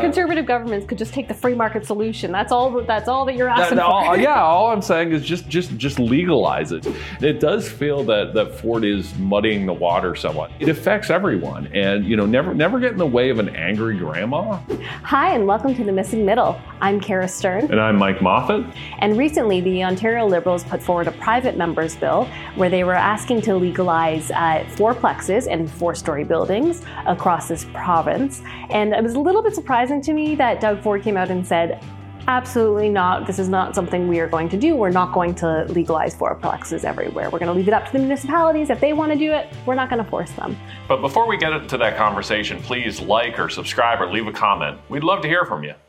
conservative governments could just take the free market solution. That's all that you're asking for. All I'm saying is just legalize it. It does feel that Ford is muddying the water somewhat. It affects everyone, and never get in the way of an angry grandma. Hi, and welcome to The Missing Middle. I'm Kara Stern. And I'm Mike Moffat. And recently, the Ontario Liberals put forward a private member's bill where they were asking to legalize fourplexes and four-story buildings across this province. And it was a little bit surprising to me that Doug Ford came out and said, absolutely not. This is not something we are going to do. We're not going to legalize fourplexes everywhere. We're going to leave it up to the municipalities. If they want to do it, we're not going to force them. But before we get into that conversation, please like or subscribe or leave a comment. We'd love to hear from you.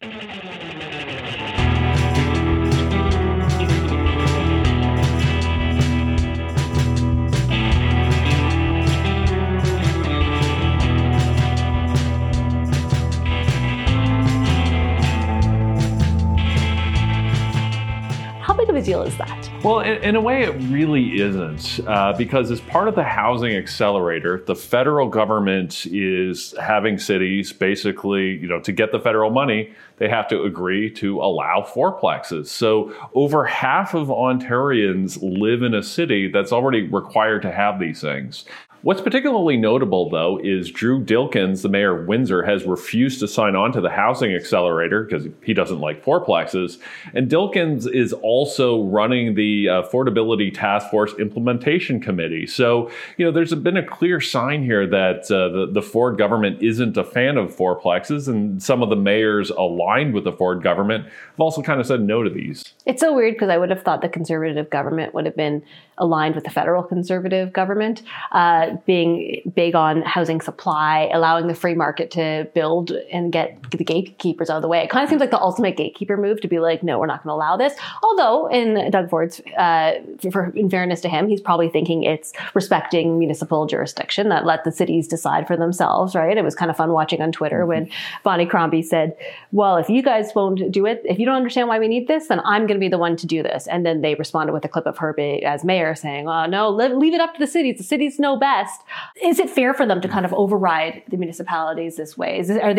Of a deal is that? Well, in a way, it really isn't, because as part of the housing accelerator, the federal government is having cities basically, to get the federal money, they have to agree to allow fourplexes. So over half of Ontarians live in a city that's already required to have these things. What's particularly notable, though, is Drew Dilkens, the mayor of Windsor, has refused to sign on to the housing accelerator because he doesn't like fourplexes. And Dilkens is also running the Affordability Task Force Implementation Committee. So, there's been a clear sign here that the Ford government isn't a fan of fourplexes, and some of the mayors aligned with the Ford government have also kind of said no to these. It's so weird because I would have thought the Conservative government would have been aligned with the federal Conservative government, being big on housing supply, allowing the free market to build and get the gatekeepers out of the way. It kind of seems like the ultimate gatekeeper move to be like, no, we're not going to allow this. Although in Doug Ford's, in fairness to him, he's probably thinking it's respecting municipal jurisdiction that let the cities decide for themselves, right? It was kind of fun watching on Twitter when Bonnie Crombie said, well, if you guys won't do it, if you don't understand why we need this, then I'm going to be the one to do this. And then they responded with a clip of her as mayor saying, oh, no, leave it up to the cities. The cities know best. Is it fair for them to kind of override the municipalities this way?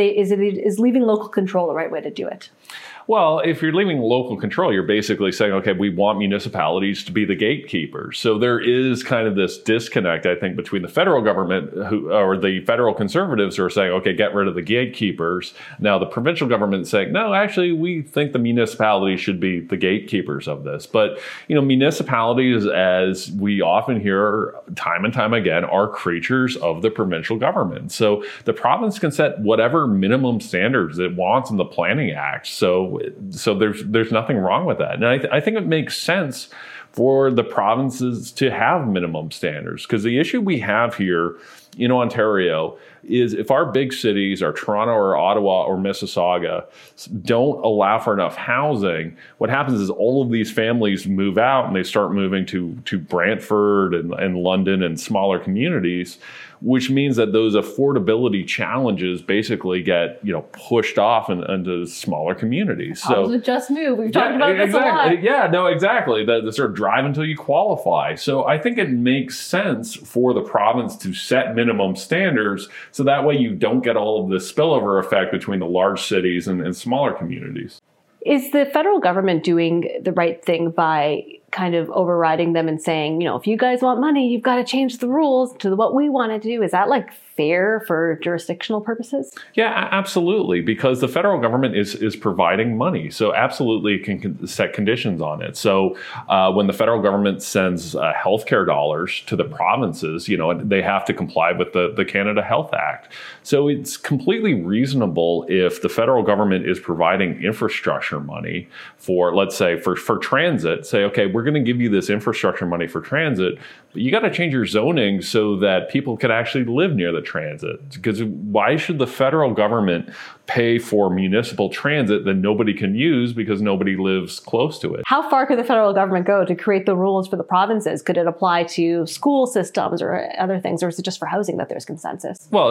Is leaving local control the right way to do it? Well, if you're leaving local control, you're basically saying, okay, we want municipalities to be the gatekeepers. So there is kind of this disconnect, I think, between the federal government or the federal conservatives who are saying, okay, get rid of the gatekeepers. Now the provincial government is saying, no, actually, we think the municipalities should be the gatekeepers of this. But, municipalities, as we often hear time and time again, are creatures of the provincial government. So the province can set whatever minimum standards it wants in the Planning Act. So there's nothing wrong with that. And I think it makes sense for the provinces to have minimum standards, because the issue we have here in Ontario is if our big cities, our Toronto or Ottawa or Mississauga, don't allow for enough housing, what happens is all of these families move out and they start moving to Brantford and London and smaller communities, which means that those affordability challenges basically get pushed off into smaller communities. So the just move. We've talked about this a lot. Yeah, no, exactly. The sort of drive until you qualify. So I think it makes sense for the province to set minimum standards, so that way you don't get all of this spillover effect between the large cities and smaller communities. Is the federal government doing the right thing by kind of overriding them and saying, if you guys want money, you've got to change the rules to what we want to do? Is that fair for jurisdictional purposes? Yeah, absolutely, because the federal government is providing money. So absolutely can set conditions on it. So when the federal government sends healthcare dollars to the provinces, they have to comply with the Canada Health Act. So it's completely reasonable if the federal government is providing infrastructure money for, let's say, for transit, say, okay, we're going to give you this infrastructure money for transit, but you got to change your zoning so that people can actually live near the transit. Because why should the federal government pay for municipal transit that nobody can use because nobody lives close to it? How far could the federal government go to create the rules for the provinces? Could it apply to school systems or other things, or is it just for housing that there's consensus? Well,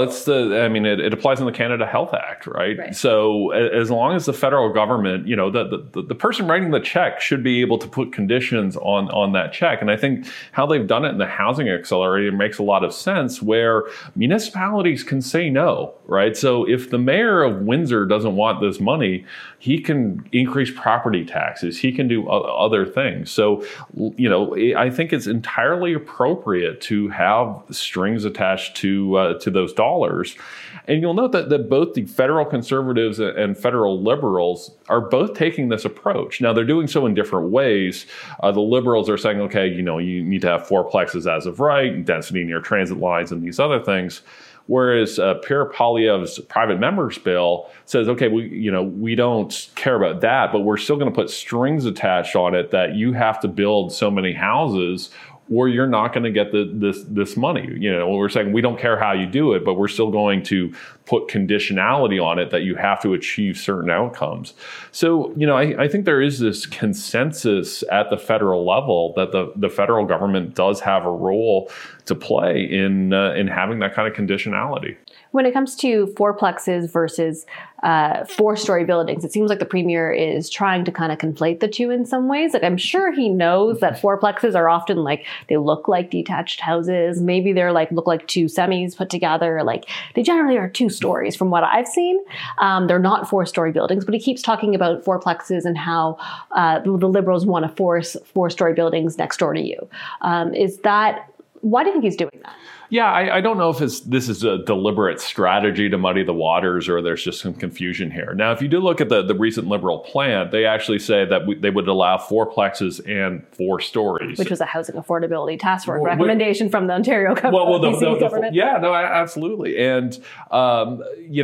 it applies in the Canada Health Act, right? So as long as the federal government, the person writing the check should be able to put conditions on that check. And I think how they've done it in the housing accelerator makes a lot of sense, where municipalities can say no, right? So if the mayor of Windsor doesn't want this money, he can increase property taxes. He can do other things. So, I think it's entirely appropriate to have strings attached to those dollars. And you'll note that both the federal conservatives and federal liberals are both taking this approach. Now, they're doing so in different ways. The liberals are saying, okay, you need to have fourplexes as of right, density near transit lines, and these other things. Whereas Pierre Poilievre's private members bill says, okay, we don't care about that, but we're still going to put strings attached on it that you have to build so many houses or you're not going to get this money. We're saying we don't care how you do it, but we're still going to put conditionality on it that you have to achieve certain outcomes. So, I think there is this consensus at the federal level that the federal government does have a role to play in having that kind of conditionality. When it comes to fourplexes versus 4-story buildings, it seems like the premier is trying to kind of conflate the two in some ways. Like, I'm sure he knows that fourplexes are often they look like detached houses. Maybe they're look like two semis put together. They generally are 2 stories from what I've seen. They're not 4-story buildings, but he keeps talking about fourplexes and how the liberals want to force 4-story buildings next door to you. Why do you think he's doing that? Yeah, I don't know if this is a deliberate strategy to muddy the waters or there's just some confusion here. Now, if you do look at the recent Liberal plan, they actually say that they would allow fourplexes and 4 stories. Which was a housing affordability task force recommendation from the Ontario government. Yeah, no, absolutely. And, and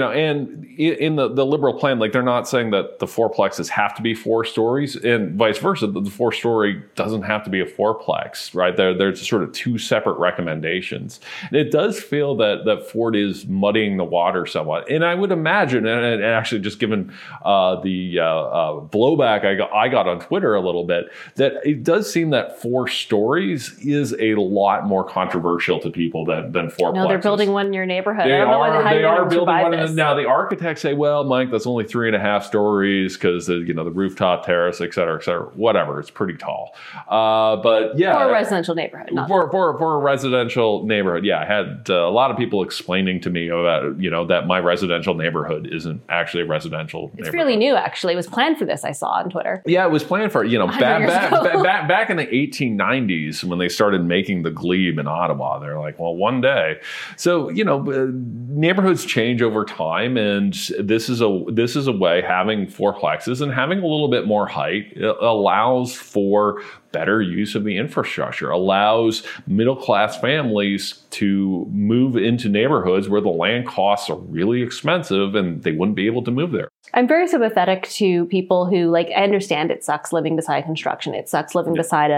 in the Liberal plan, they're not saying that the fourplexes have to be 4 stories and vice versa. The 4-story doesn't have to be a fourplex, right? There's sort of 2 separate recommendations. And it does feel that Ford is muddying the water somewhat. And I would imagine, and actually just given the blowback I got on Twitter a little bit, that it does seem that 4 stories is a lot more controversial to people than 4plexes. No, they're building one in your neighborhood. They are building one. Now, the architects say, well, Mike, that's only 3.5 stories because the rooftop terrace, et cetera, whatever. It's pretty tall. But yeah. For a residential neighborhood. For a residential neighborhood. Yeah, I had a lot of people explaining to me about, that my residential neighborhood isn't actually a residential neighborhood. It's fairly new, actually. It was planned for this, I saw on Twitter. Yeah, it was planned for, back in the 1890s when they started making the glebe in Ottawa. They're like, well, one day. So, neighborhoods change over time, and this is a way, having fourplexes and having a little bit more height allows for better use of the infrastructure, allows middle-class families to move into neighborhoods where the land costs are really expensive and they wouldn't be able to move there. I'm very sympathetic to people who, I understand it sucks living beside construction. It sucks living beside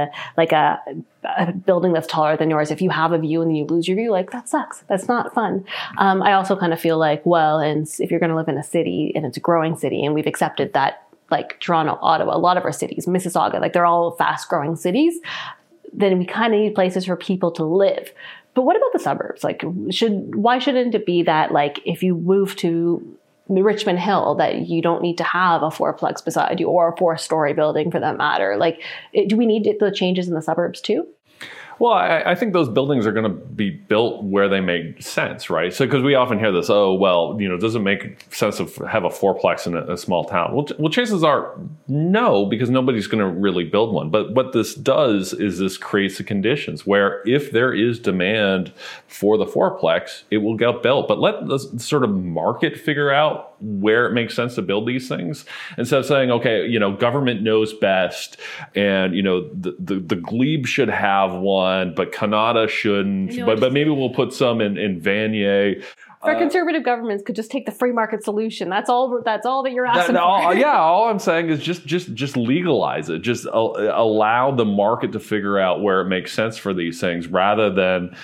a building that's taller than yours. If you have a view and then you lose your view, that sucks. That's not fun. I also kind of feel and if you're going to live in a city and it's a growing city, and we've accepted that, Toronto, Ottawa, a lot of our cities, Mississauga, they're all fast-growing cities, then we kind of need places for people to live. But what about the suburbs? Why shouldn't it be that, if you move to Richmond Hill, that you don't need to have a fourplex beside you or a 4-story building for that matter? Do we need the changes in the suburbs too? Well, I think those buildings are going to be built where they make sense, right? So, because we often hear this, does it make sense to have a fourplex in a small town? Well, chances are no, because nobody's going to really build one. But what this does is this creates the conditions where if there is demand for the fourplex, it will get built. But let the sort of market figure out where it makes sense to build these things instead of saying, okay, government knows best, and the glebe should have one, but Canada shouldn't. But maybe we'll put some in Vanier. Our conservative governments could just take the free market solution. That's all that you're asking for. All I'm saying is just legalize it. Just allow the market to figure out where it makes sense for these things, rather than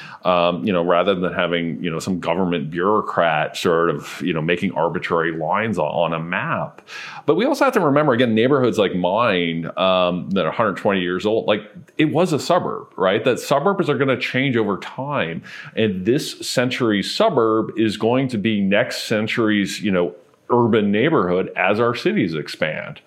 having some government bureaucrat sort of making arbitrary lines on a map. But we also have to remember, again, neighborhoods like mine that are 120 years old, it was a suburb, right? That suburbs are going to change over time, and this century's suburb is going to be next century's, urban neighborhood as our cities expand,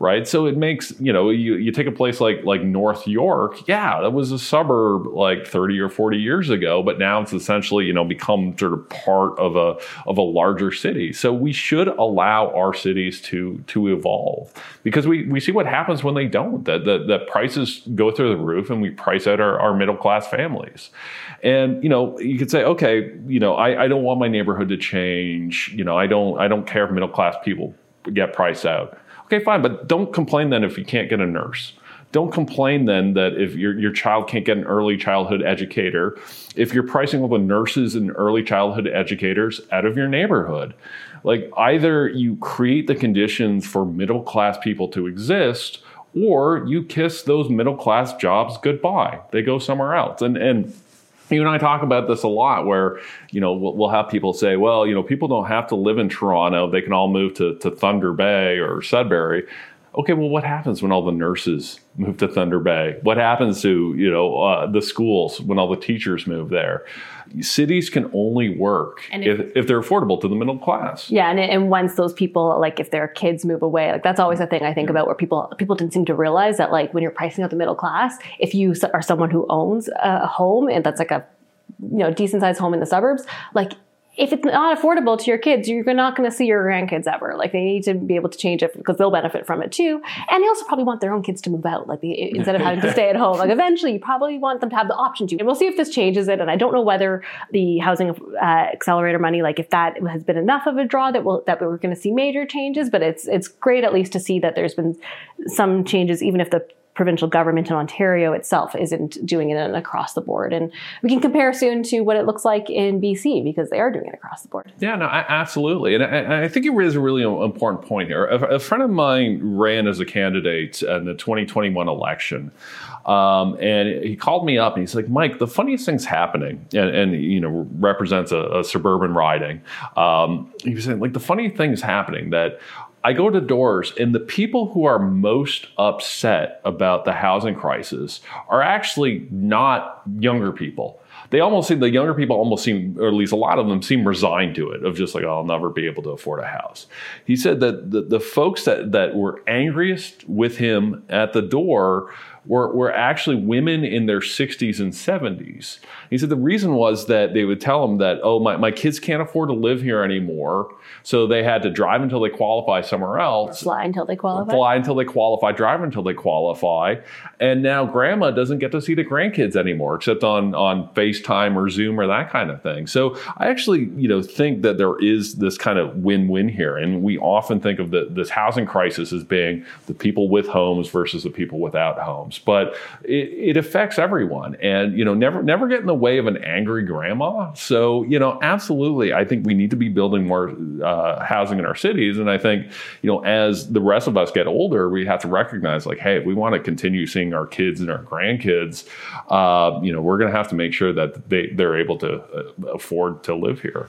right? So it makes, you take a place like North York, yeah, that was a suburb like 30 or 40 years ago, but now it's essentially, become sort of part of a larger city. So we should allow our cities to evolve, because we see what happens when they don't, that prices go through the roof and we price out our middle class families. And, you could say, okay, I don't want my neighborhood to change. I don't care if middle class people get priced out. Okay, fine, but don't complain then if you can't get a nurse. Don't complain then that if your child can't get an early childhood educator, if you're pricing all the nurses and early childhood educators out of your neighborhood. Like, either you create the conditions for middle class people to exist, or you kiss those middle class jobs goodbye. They go somewhere else. And you and I talk about this a lot, where, we'll have people say, well, people don't have to live in Toronto. They can all move to Thunder Bay or Sudbury. Okay, well, what happens when all the nurses move to Thunder Bay? What happens to, the schools when all the teachers move there? Cities can only work if they're affordable to the middle class. Yeah, and once those people, like if their kids move away, like that's always a thing I think about, where people didn't seem to realize that, like, when you're pricing out the middle class, if you are someone who owns a home and that's like a decent sized home in the suburbs, like, if it's not affordable to your kids, you're not going to see your grandkids ever. Like, they need to be able to change it because they'll benefit from it too. And they also probably want their own kids to move out, like instead of having to stay at home. Like, eventually, you probably want them to have the option to. And we'll see if this changes it. And I don't know whether the housing accelerator money, like if that has been enough of a draw that we're going to see major changes. But it's great at least to see that there's been some changes, even if the provincial government in Ontario itself isn't doing it across the board. And we can compare soon to what it looks like in BC, because they are doing it across the board. Yeah, no, absolutely. And I think you raise a really important point here. A friend of mine ran as a candidate in the 2021 election. And he called me up and he's like, Mike, the funniest thing's happening, and represents a suburban riding. He was saying, like, the funny thing's happening that I go to doors, and the people who are most upset about the housing crisis are actually not younger people. They almost seem, the younger people almost seem, or at least a lot of them seem resigned to it, of just like, oh, I'll never be able to afford a house. He said that the folks that were angriest with him at the door were actually women in their 60s and 70s. He said the reason was that they would tell him that, oh, my kids can't afford to live here anymore, so they had to drive until they qualify somewhere else. Or fly until they qualify. Drive until they qualify. And now grandma doesn't get to see the grandkids anymore, except on FaceTime or Zoom or that kind of thing. So I actually, think that there is this kind of win-win here. And we often think of this housing crisis as being the people with homes versus the people without homes. But it affects everyone, and never get in the way of an angry grandma. So absolutely, I think we need to be building more housing in our cities. And I think as the rest of us get older, we have to recognize, like, hey, if we want to continue seeing our kids and our grandkids, we're going to have to make sure that they're able to afford to live here.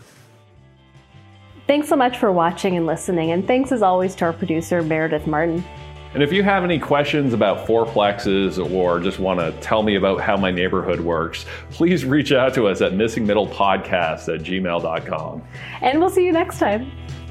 Thanks so much for watching and listening, and thanks as always to our producer Meredith Martin. And if you have any questions about fourplexes, or just want to tell me about how my neighborhood works, please reach out to us at missingmiddlepodcast@gmail.com. And we'll see you next time.